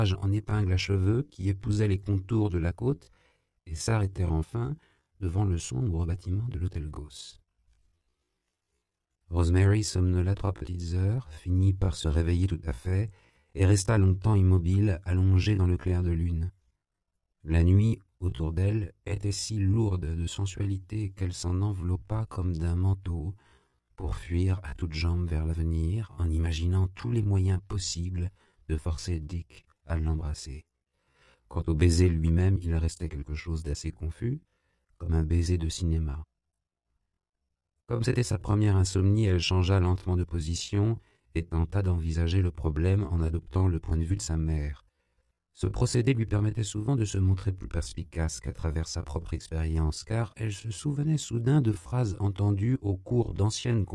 en épingle à cheveux qui épousait les contours de la côte et s'arrêtèrent enfin devant le sombre bâtiment de l'hôtel Gauss. Rosemary somnola 3 petites heures, finit par se réveiller tout à fait et resta longtemps immobile, allongée dans le clair de lune. La nuit, autour d'elle, était si lourde de sensualité qu'elle s'en enveloppa comme d'un manteau pour fuir à toutes jambes vers l'avenir en imaginant tous les moyens possibles de forcer Dick à l'embrasser. Quant au baiser lui-même, il restait quelque chose d'assez confus, comme un baiser de cinéma. Comme c'était sa première insomnie, elle changea lentement de position et tenta d'envisager le problème en adoptant le point de vue de sa mère. Ce procédé lui permettait souvent de se montrer plus perspicace qu'à travers sa propre expérience, car elle se souvenait soudain de phrases entendues au cours d'anciennes